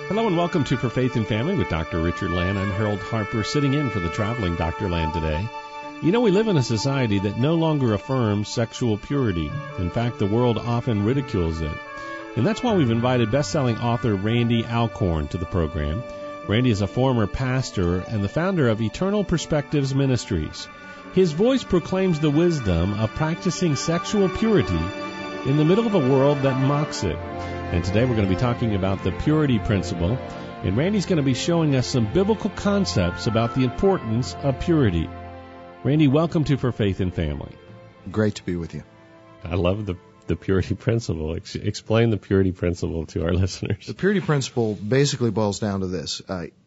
Hello and welcome to For Faith and Family with Dr. Richard Land. I'm Harold Harper, sitting in for the traveling Dr. Land today. You know, we live in a society that no longer affirms sexual purity. In fact, the world often ridicules it. And that's why we've invited best-selling author Randy Alcorn to the program. Randy is a former pastor and the founder of Eternal Perspectives Ministries. His voice proclaims the wisdom of practicing sexual purity in the middle of a world that mocks it. And today we're going to be talking about the purity principle, and Randy's going to be showing us some biblical concepts about the importance of purity. Randy, welcome to For Faith and Family. Great to be with you. I love the purity principle. Explain the purity principle to our listeners. The purity principle basically boils down to this.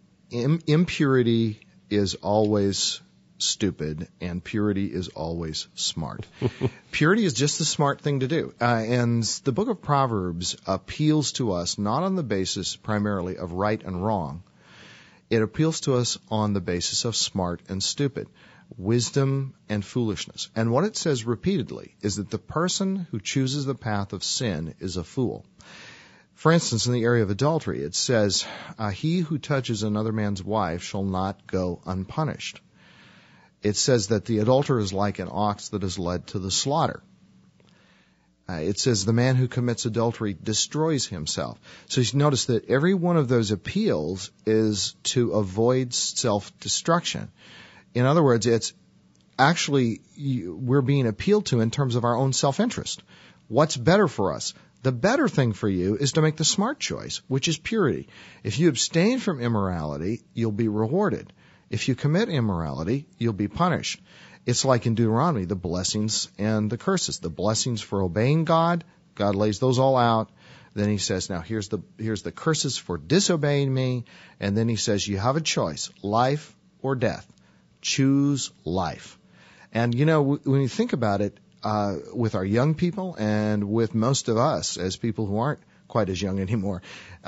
Impurity is always stupid, and purity is always smart. Purity is just the smart thing to do. And the book of Proverbs appeals to us not on the basis primarily of right and wrong. It appeals to us on the basis of smart and stupid, wisdom and foolishness. And what it says repeatedly is that the person who chooses the path of sin is a fool. For instance, in the area of adultery, it says, he who touches another man's wife shall not go unpunished. It says that the adulterer is like an ox that is led to the slaughter. It says the man who commits adultery destroys himself. So you notice that every one of those appeals is to avoid self-destruction. In other words, it's actually we're being appealed to in terms of our own self-interest. What's better for us? The better thing for you is to make the smart choice, which is purity. If you abstain from immorality, you'll be rewarded. If you commit immorality, you'll be punished. It's like in Deuteronomy, the blessings and the curses. The blessings for obeying God, God lays those all out. Then he says, now here's the curses for disobeying me. And then he says, you have a choice, life or death. Choose life. And you know, when you think about it, with our young people and with most of us as people who aren't quite as young anymore,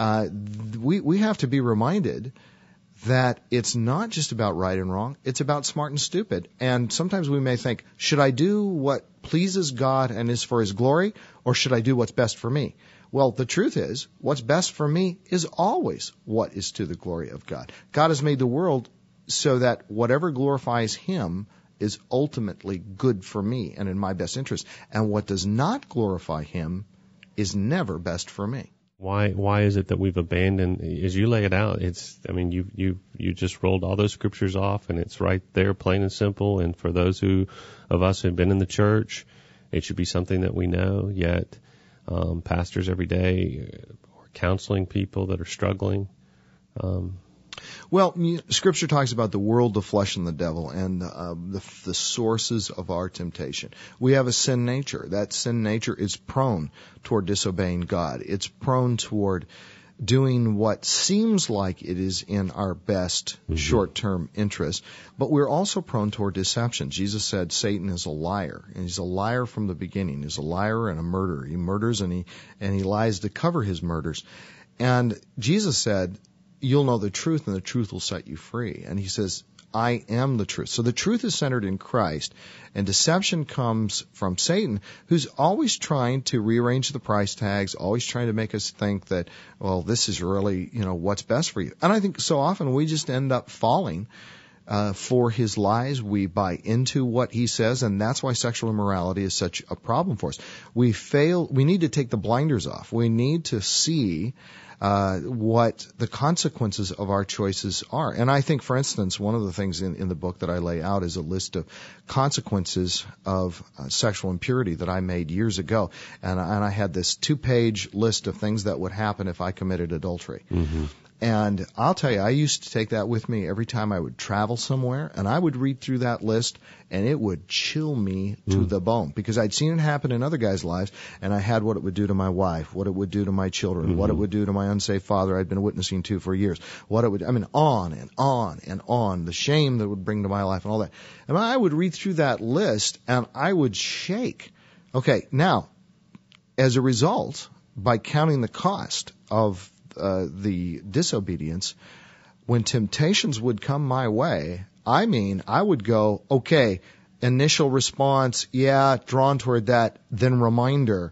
we have to be reminded that it's not just about right and wrong, it's about smart and stupid. And sometimes we may think, should I do what pleases God and is for His glory, or should I do what's best for me? Well, the truth is, what's best for me is always what is to the glory of God. God has made the world so that whatever glorifies Him is ultimately good for me and in my best interest. And what does not glorify Him is never best for me. Why is it that we've abandoned, as you lay it out, you just rolled all those scriptures off and it's right there, plain and simple. And for those of us who've been in the church, it should be something that we know, yet pastors every day are counseling people that are struggling. Well, Scripture talks about the world, the flesh, and the devil, and the sources of our temptation. We have a sin nature. That sin nature is prone toward disobeying God. It's prone toward doing what seems like it is in our best short-term interest, but we're also prone toward deception. Jesus said Satan is a liar, and he's a liar from the beginning. He's a liar and a murderer. He murders and he lies to cover his murders. And Jesus said, you'll know the truth, and the truth will set you free. And he says, I am the truth. So the truth is centered in Christ, and deception comes from Satan, who's always trying to rearrange the price tags, always trying to make us think that, well, this is really, what's best for you. And I think so often we just end up falling for his lies. We buy into what he says, and that's why sexual immorality is such a problem for us. We need to take the blinders off. We need to see what the consequences of our choices are. And I think, for instance, one of the things in the book that I lay out is a list of consequences of sexual impurity that I made years ago. And I had this 2-page list of things that would happen if I committed adultery. Mm-hmm. And I'll tell you, I used to take that with me every time I would travel somewhere, and I would read through that list, and it would chill me to the bone, because I'd seen it happen in other guys' lives, and I had what it would do to my wife, what it would do to my children, what it would do to my unsaved father I'd been witnessing to for years, on and on and on, the shame that it would bring to my life and all that. And I would read through that list, and I would shake. Okay, now, as a result, by counting the cost of the disobedience, when temptations would come my way, I would go, okay, initial response, drawn toward that, then reminder,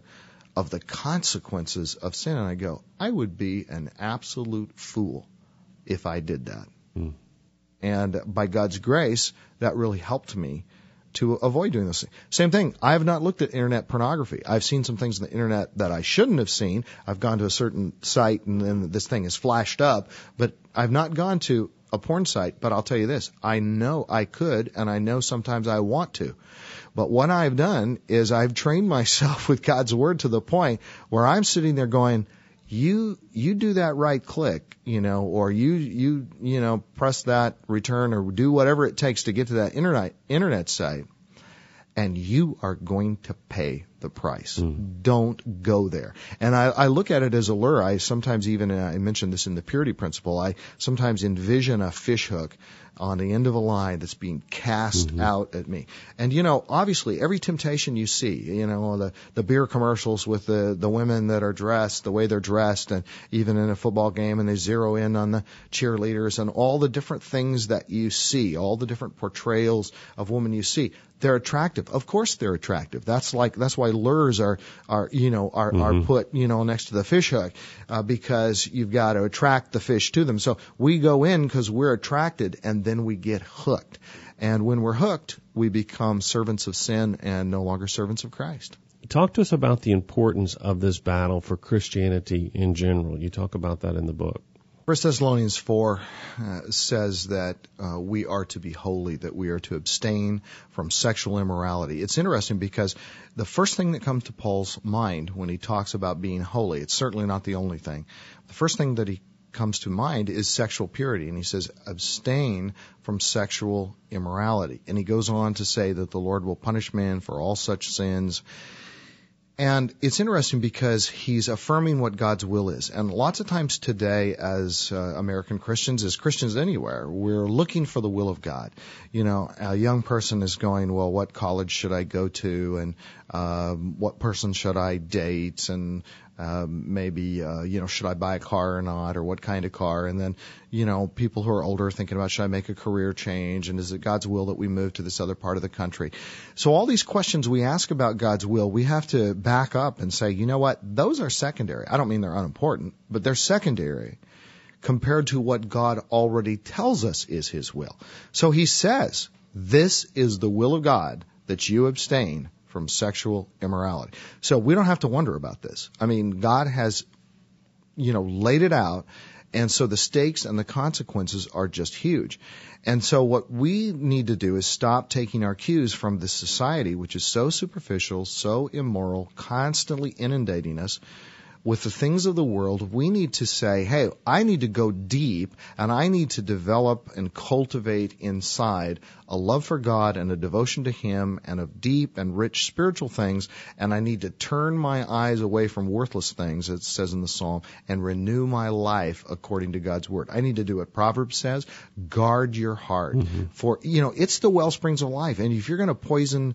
of the consequences of sin. And I go, I would be an absolute fool if I did that. Mm. And by God's grace, that really helped me to avoid doing this. Same thing. I have not looked at internet pornography. I've seen some things on the internet that I shouldn't have seen. I've gone to a certain site and then this thing is flashed up, but I've not gone to a porn site. But I'll tell you this, I know I could, and I know sometimes I want to. But what I've done is I've trained myself with God's Word to the point where I'm sitting there going, you do that right click, or you press that return or do whatever it takes to get to that internet site, and you are going to pay the price. Don't go there. And I look at it as a lure. I sometimes even, I mentioned this in the purity principle, I sometimes envision a fish hook on the end of a line that's being cast out at me. And, obviously every temptation you see, the beer commercials with the women that are dressed, the way they're dressed, and even in a football game, and they zero in on the cheerleaders and all the different things that you see, all the different portrayals of women you see. They're attractive. Of course they're attractive. That's why lures are put, next to the fish hook, because you've got to attract the fish to them. So we go in because we're attracted, and then we get hooked. And when we're hooked, we become servants of sin and no longer servants of Christ. Talk to us about the importance of this battle for Christianity in general. You talk about that in the book. 1 Thessalonians 4 says that we are to be holy, that we are to abstain from sexual immorality. It's interesting because the first thing that comes to Paul's mind when he talks about being holy, it's certainly not the only thing. The first thing that he comes to mind is sexual purity, and he says abstain from sexual immorality. And he goes on to say that the Lord will punish man for all such sins. And it's interesting because he's affirming what God's will is. And lots of times today as American Christians, as Christians anywhere, we're looking for the will of God. A young person is going, well, what college should I go to? And what person should I date? And maybe, should I buy a car or not, or what kind of car? And then, people who are older are thinking about, should I make a career change? And is it God's will that we move to this other part of the country? So all these questions we ask about God's will, we have to back up and say, you know what? Those are secondary. I don't mean they're unimportant, but they're secondary compared to what God already tells us is His will. So He says, this is the will of God, that you abstain from sexual immorality. So we don't have to wonder about this. I mean, God has, laid it out, and so the stakes and the consequences are just huge. And so what we need to do is stop taking our cues from this society, which is so superficial, so immoral, constantly inundating us with the things of the world. We need to say, hey, I need to go deep, and I need to develop and cultivate inside a love for God and a devotion to Him and of deep and rich spiritual things, and I need to turn my eyes away from worthless things, it says in the Psalm, and renew my life according to God's Word. I need to do what Proverbs says, guard your heart. For, it's the well springs of life, and if you're going to poison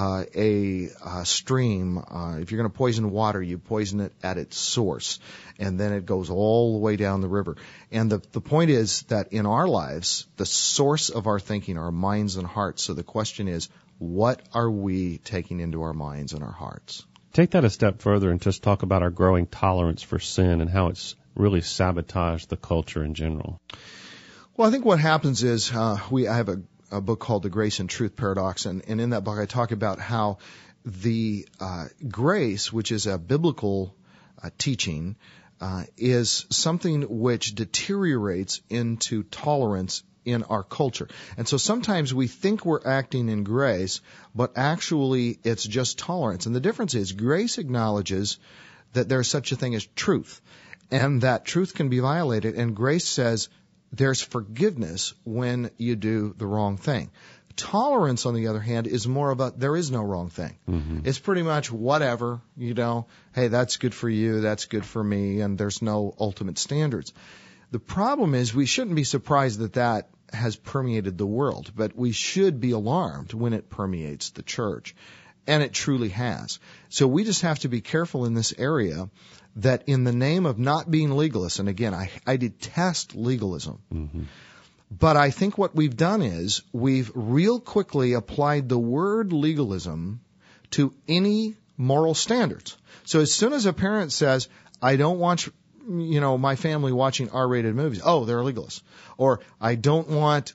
a stream, if you're going to poison water, you poison it at its source, and then it goes all the way down the river. And the point is that in our lives, the source of our thinking are our minds and hearts. So the question is, what are we taking into our minds and our hearts? Take that a step further and just talk about our growing tolerance for sin and how it's really sabotaged the culture in general. Well, I think what happens is I have a book called The Grace and Truth Paradox, and in that book I talk about how the grace, which is a biblical teaching, is something which deteriorates into tolerance in our culture. And so sometimes we think we're acting in grace, but actually it's just tolerance. And the difference is grace acknowledges that there's such a thing as truth, and that truth can be violated, and grace says there's forgiveness when you do the wrong thing. Tolerance, on the other hand, is more of a there is no wrong thing. It's pretty much whatever, hey, that's good for you, that's good for me, and there's no ultimate standards. The problem is we shouldn't be surprised that has permeated the world, but we should be alarmed when it permeates the church. And it truly has. So we just have to be careful in this area that in the name of not being legalists, and again, I detest legalism, but I think what we've done is we've real quickly applied the word legalism to any moral standards. So as soon as a parent says, I don't want my family watching R-rated movies, oh, they're legalists. Or I don't want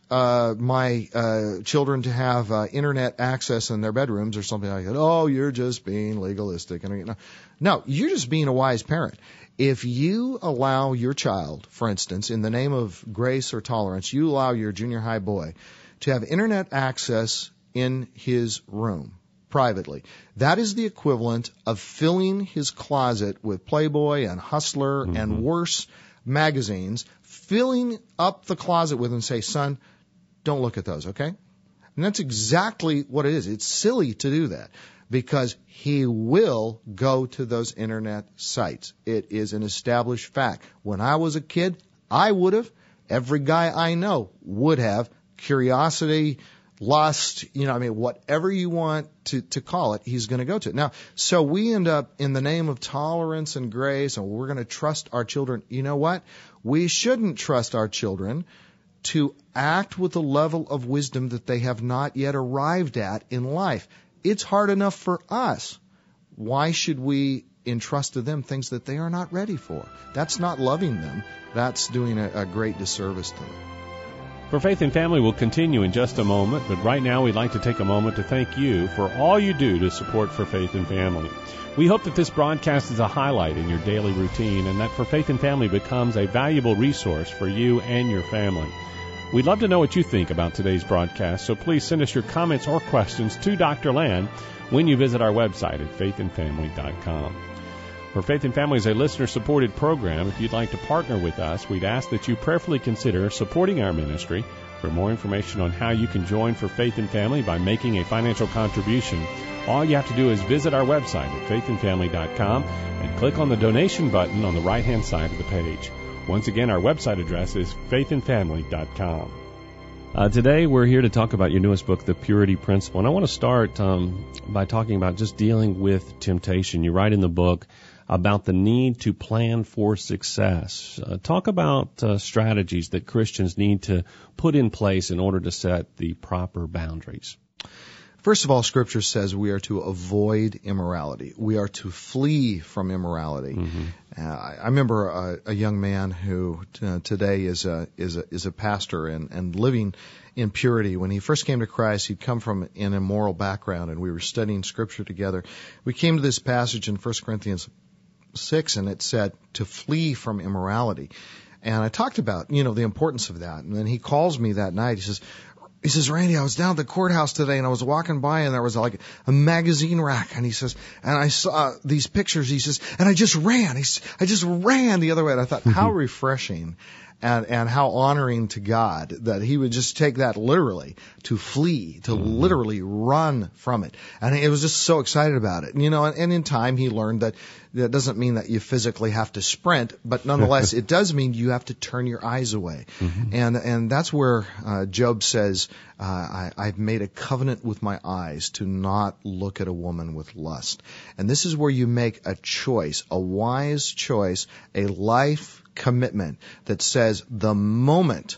my children to have internet access in their bedrooms or something like that. Oh, you're just being legalistic. No, you're just being a wise parent. If you allow your child, for instance, in the name of grace or tolerance, you allow your junior high boy to have internet access in his room privately, that is the equivalent of filling his closet with Playboy and Hustler and worse magazines, filling up the closet with them and say, son, don't look at those, okay? And that's exactly what it is. It's silly to do that because he will go to those internet sites. It is an established fact. When I was a kid, I would have. Every guy I know would have. Curiosity, lust, whatever you want to call it, he's going to go to it. Now, so we end up in the name of tolerance and grace, and we're going to trust our children. You know what? We shouldn't trust our children to act with a level of wisdom that they have not yet arrived at in life. It's hard enough for us. Why should we entrust to them things that they are not ready for? That's not loving them. That's doing a great disservice to them. For Faith and Family will continue in just a moment, but right now we'd like to take a moment to thank you for all you do to support For Faith and Family. We hope that this broadcast is a highlight in your daily routine and that For Faith and Family becomes a valuable resource for you and your family. We'd love to know what you think about today's broadcast, so please send us your comments or questions to Dr. Land when you visit our website at faithandfamily.com. For Faith and Family is a listener-supported program. If you'd like to partner with us, we'd ask that you prayerfully consider supporting our ministry. For more information on how you can join For Faith and Family by making a financial contribution, all you have to do is visit our website at faithandfamily.com and click on the donation button on the right-hand side of the page. Once again, our website address is faithandfamily.com. Today we're here to talk about your newest book, The Purity Principle. And I want to start by talking about just dealing with temptation. You write in the book about the need to plan for success. Talk about strategies that Christians need to put in place in order to set the proper boundaries. First of all, Scripture says we are to avoid immorality. We are to flee from immorality. I remember a young man who today is a pastor and living in purity. When he first came to Christ, he'd come from an immoral background, and we were studying Scripture together. We came to this passage in 1 Corinthians 6, and it said to flee from immorality. And I talked about, the importance of that. And then he calls me that night. He says, Randy, I was down at the courthouse today and I was walking by and there was like a magazine rack. And he says, and I saw these pictures. He says, and I just ran. I just ran the other way. And I thought, how refreshing and how honoring to God that he would just take that literally, to flee, to literally run from it. And he was just so excited about it. And in time he learned that doesn't mean that you physically have to sprint, but nonetheless it does mean you have to turn your eyes away. And that's where Job says, I've made a covenant with my eyes to not look at a woman with lust. And this is where you make a choice, a wise choice, a life commitment that says the moment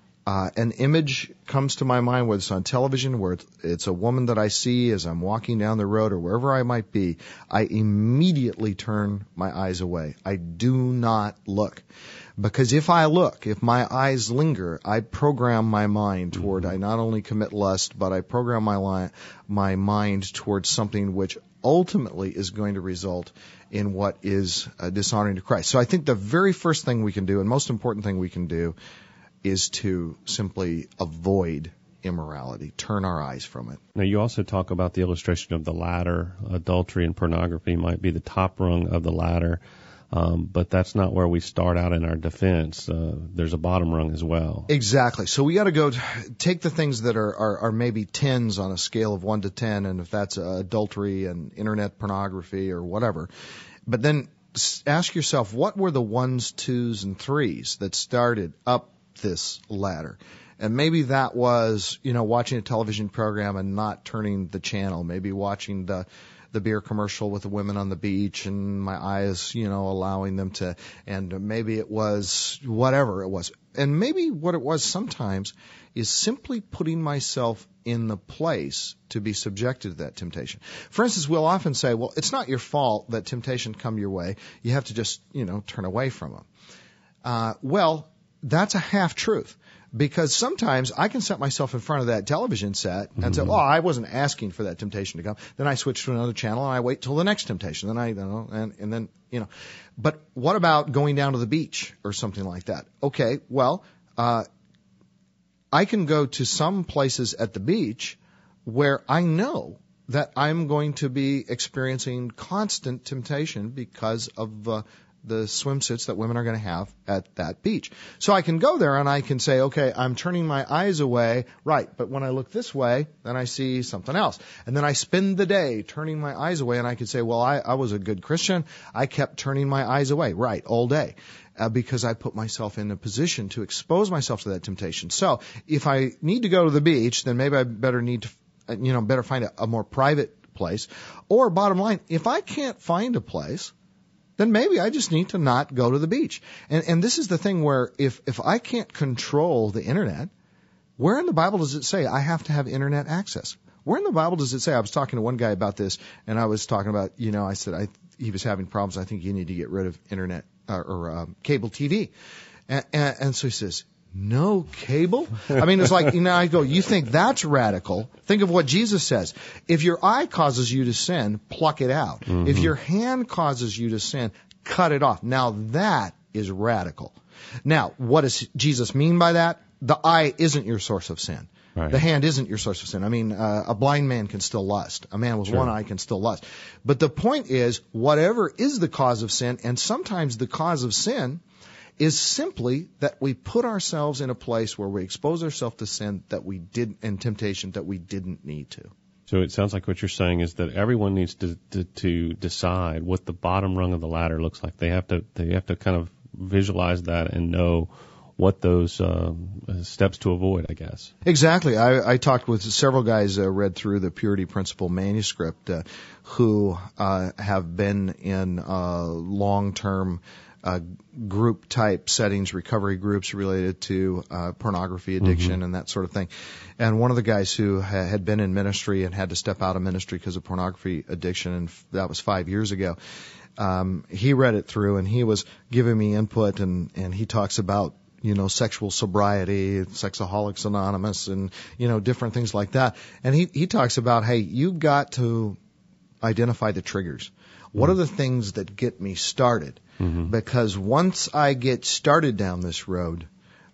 an image comes to my mind, whether it's on television, where it's a woman that I see as I'm walking down the road or wherever I might be, I immediately turn my eyes away. I do not look. Because if my eyes linger, I program my mind toward, I not only commit lust, but I program my mind towards something which ultimately is going to result in what is dishonoring to Christ. So I think the very first thing we can do, and most important thing we can do, is to simply avoid immorality, turn our eyes from it. Now, you also talk about the illustration of the ladder. Adultery and pornography might be the top rung of the ladder, but that's not where we start out in our defense. There's a bottom rung as well. Exactly. So we got to go take the things that are maybe 10s on a scale of 1 to 10, and if that's adultery and internet pornography or whatever, but then ask yourself, what were the 1s, 2s, and 3s that started up this ladder? And maybe that was, watching a television program and not turning the channel, maybe watching the the beer commercial with the women on the beach and my eyes, allowing them to, and maybe it was whatever it was. And maybe what it was sometimes is simply putting myself in the place to be subjected to that temptation. For instance, we'll often say, well, it's not your fault that temptation come your way. You have to just, turn away from them. Well, that's a half-truth. Because sometimes I can set myself in front of that television set and say, I wasn't asking for that temptation to come. Then I switch to another channel and I wait till the next temptation. Then and then. But what about going down to the beach or something like that? Okay, well, I can go to some places at the beach where I know that I'm going to be experiencing constant temptation because of the swimsuits that women are going to have at that beach. So I can go there and I can say, okay, I'm turning my eyes away, right, but when I look this way, then I see something else. And then I spend the day turning my eyes away, and I can say, well, I was a good Christian. I kept turning my eyes away, right, all day. Because I put myself in a position to expose myself to that temptation. So if I need to go to the beach, then maybe I better better find a more private place. Or bottom line, if I can't find a place, then maybe I just need to not go to the beach. And this is the thing where if I can't control the internet, where in the Bible does it say I have to have internet access? Where in the Bible does it say? I was talking to one guy about this, and I was talking about, I said he was having problems. I think you need to get rid of internet or cable TV. And so he says, no cable? I mean, it's like, I go, you think that's radical? Think of what Jesus says. If your eye causes you to sin, pluck it out. Mm-hmm. If your hand causes you to sin, cut it off. Now that is radical. Now, what does Jesus mean by that? The eye isn't your source of sin. Right. The hand isn't your source of sin. I mean, a blind man can still lust. A man with one eye can still lust. But the point is, whatever is the cause of sin, and sometimes the cause of sin is simply that we put ourselves in a place where we expose ourselves to sin and temptation that we didn't need to. So it sounds like what you're saying is that everyone needs to decide what the bottom rung of the ladder looks like. They have to kind of visualize that and know what those steps to avoid, I guess. Exactly. I talked with several guys read through the Purity Principle manuscript who have been in long-term group type settings, recovery groups related to pornography addiction and that sort of thing. And one of the guys who had been in ministry and had to step out of ministry because of pornography addiction, and that was 5 years ago, he read it through and he was giving me input, and he talks about sexual sobriety, Sexaholics Anonymous, and, different things like that. And he talks about, hey, you've got to identify the triggers. What are the things that get me started? Mm-hmm. Because once I get started down this road,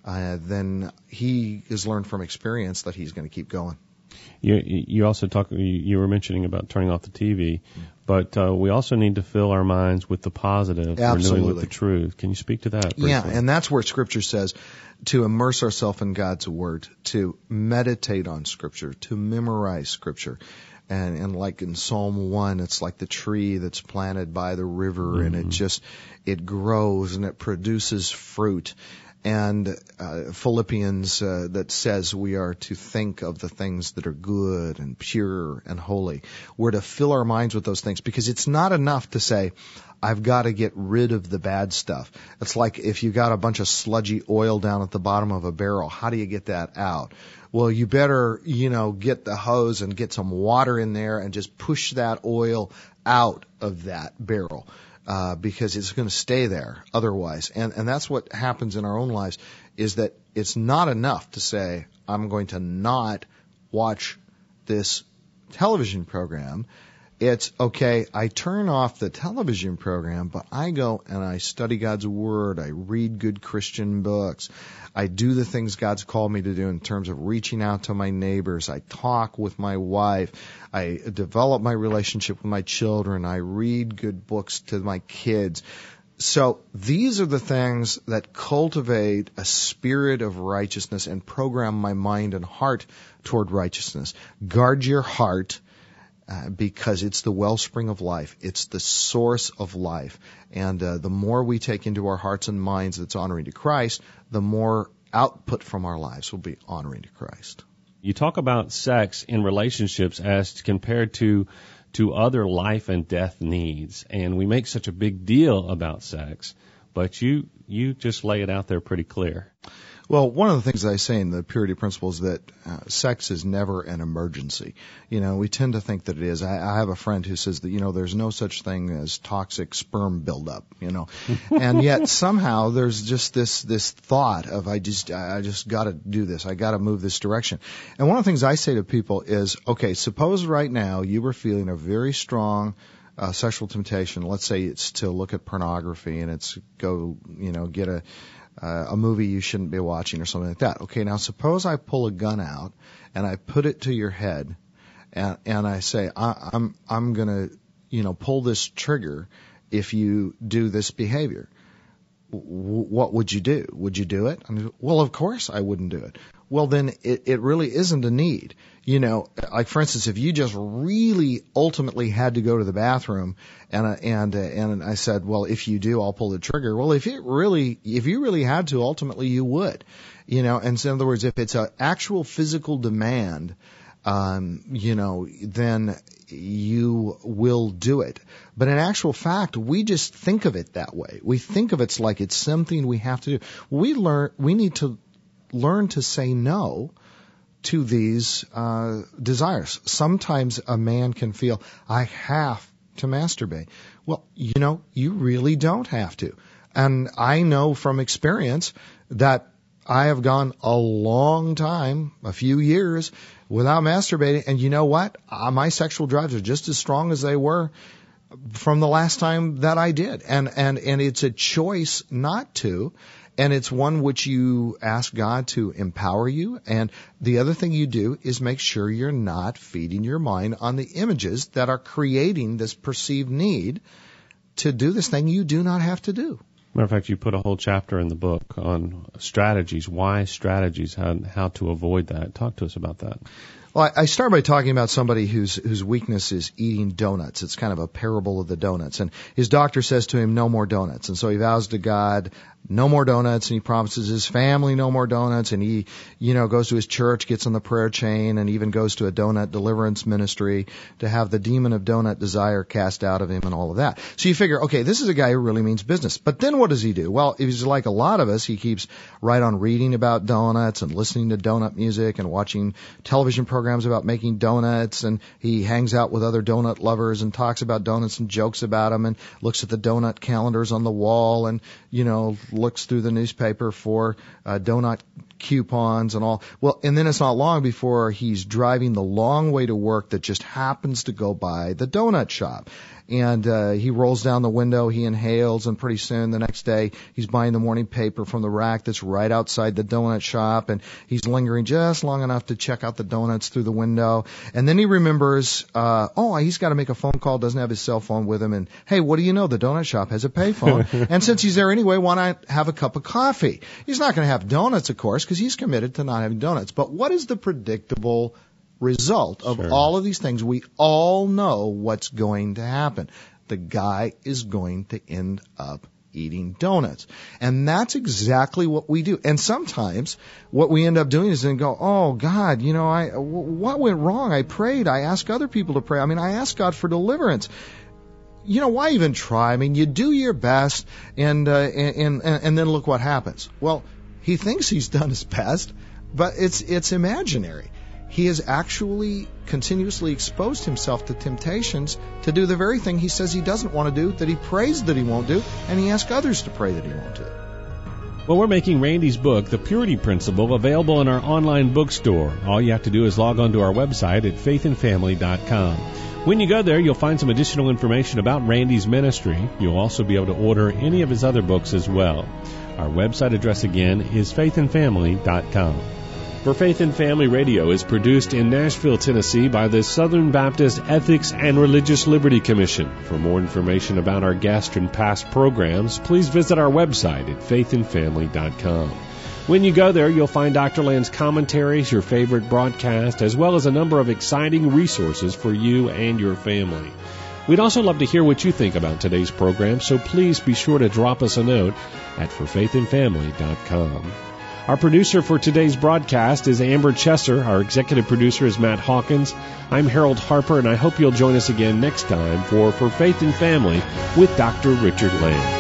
then he has learned from experience that he's going to keep going. You also you were mentioning about turning off the TV, but we also need to fill our minds with the positive, renewing with the truth. Can you speak to that briefly? Yeah, and that's where Scripture says to immerse ourselves in God's Word, to meditate on Scripture, to memorize Scripture. And like in Psalm 1, it's like the tree that's planted by the river, and it grows and it produces fruit. And Philippians that says we are to think of the things that are good and pure and holy. We're to fill our minds with those things, because it's not enough to say, I've got to get rid of the bad stuff. It's like if you got a bunch of sludgy oil down at the bottom of a barrel, how do you get that out? Well, you better, get the hose and get some water in there and just push that oil out of that barrel. Because it's going to stay there otherwise. And that's what happens in our own lives, is that it's not enough to say, I'm going to not watch this television program. It's, okay, I turn off the television program, but I go and I study God's Word. I read good Christian books. I do the things God's called me to do in terms of reaching out to my neighbors. I talk with my wife. I develop my relationship with my children. I read good books to my kids. So these are the things that cultivate a spirit of righteousness and program my mind and heart toward righteousness. Guard your heart. Because it's the wellspring of life. It's the source of life. And the more we take into our hearts and minds that's honoring to Christ, the more output from our lives will be honoring to Christ. You talk about sex in relationships as compared to to other life and death needs. And we make such a big deal about sex, but you just lay it out there pretty clear. Well, one of the things I say in the purity principle is that sex is never an emergency. We tend to think that it is. I have a friend who says that, there's no such thing as toxic sperm buildup, and yet somehow there's just this thought of I just got to do this. I got to move this direction. And one of the things I say to people is, okay, suppose right now you were feeling a very strong sexual temptation. Let's say it's to look at pornography and it's go, get a movie you shouldn't be watching or something like that. Okay, now suppose I pull a gun out and I put it to your head and I say, I'm gonna, pull this trigger if you do this behavior. What would you do? Would you do it? Well, of course I wouldn't do it. Well, then it really isn't a need. Like for instance, if you just really ultimately had to go to the bathroom and I said, well, if you do, I'll pull the trigger. Well, if you really had to, ultimately you would, and so in other words, if it's an actual physical demand, then you will do it. But in actual fact, we just think of it that way. We think of it like it's something we have to do. We need to learn to say no to these desires. Sometimes a man can feel, I have to masturbate. Well, you really don't have to. And I know from experience that I have gone a long time, a few years, without masturbating. And you know what? My sexual drives are just as strong as they were from the last time that I did. And it's a choice not to. And it's one which you ask God to empower you. And the other thing you do is make sure you're not feeding your mind on the images that are creating this perceived need to do this thing you do not have to do. Matter of fact, you put a whole chapter in the book on strategies, wise strategies, how to avoid that. Talk to us about that. Well, I start by talking about somebody whose weakness is eating donuts. It's kind of a parable of the donuts. And his doctor says to him, no more donuts. And so he vows to God, no more donuts, and he promises his family no more donuts, and he, goes to his church, gets on the prayer chain, and even goes to a donut deliverance ministry to have the demon of donut desire cast out of him and all of that. So you figure, okay, this is a guy who really means business. But then what does he do? Well, he's like a lot of us. He keeps right on reading about donuts and listening to donut music and watching television programs about making donuts, and he hangs out with other donut lovers and talks about donuts and jokes about them and looks at the donut calendars on the wall and, looks through the newspaper for donut coupons and all. Well, and then it's not long before he's driving the long way to work that just happens to go by the donut shop. And he rolls down the window, he inhales, and pretty soon the next day he's buying the morning paper from the rack that's right outside the donut shop, and he's lingering just long enough to check out the donuts through the window. And then he remembers, he's got to make a phone call, doesn't have his cell phone with him, and hey, what do you know, the donut shop has a payphone. And since he's there anyway, why not have a cup of coffee? He's not going to have donuts, of course, because he's committed to not having donuts. But what is the predictable result of all of these things? We all know what's going to happen. The guy is going to end up eating donuts. And that's exactly what we do. And sometimes what we end up doing is then go, oh, God, what went wrong? I prayed. I asked other people to pray. I asked God for deliverance. Why even try? You do your best, and then look what happens. Well, he thinks he's done his best, but it's imaginary. He has actually continuously exposed himself to temptations to do the very thing he says he doesn't want to do, that he prays that he won't do, and he asks others to pray that he won't do. Well, we're making Randy's book, The Purity Principle, available in our online bookstore. All you have to do is log on to our website at faithandfamily.com. When you go there, you'll find some additional information about Randy's ministry. You'll also be able to order any of his other books as well. Our website address again is faithandfamily.com. For Faith and Family Radio is produced in Nashville, Tennessee by the Southern Baptist Ethics and Religious Liberty Commission. For more information about our guest and past programs, please visit our website at faithandfamily.com. When you go there, you'll find Dr. Land's commentaries, your favorite broadcast, as well as a number of exciting resources for you and your family. We'd also love to hear what you think about today's program, so please be sure to drop us a note at forfaithandfamily.com. Our producer for today's broadcast is Amber Chesser. Our executive producer is Matt Hawkins. I'm Harold Harper, and I hope you'll join us again next time for Faith and Family with Dr. Richard Land.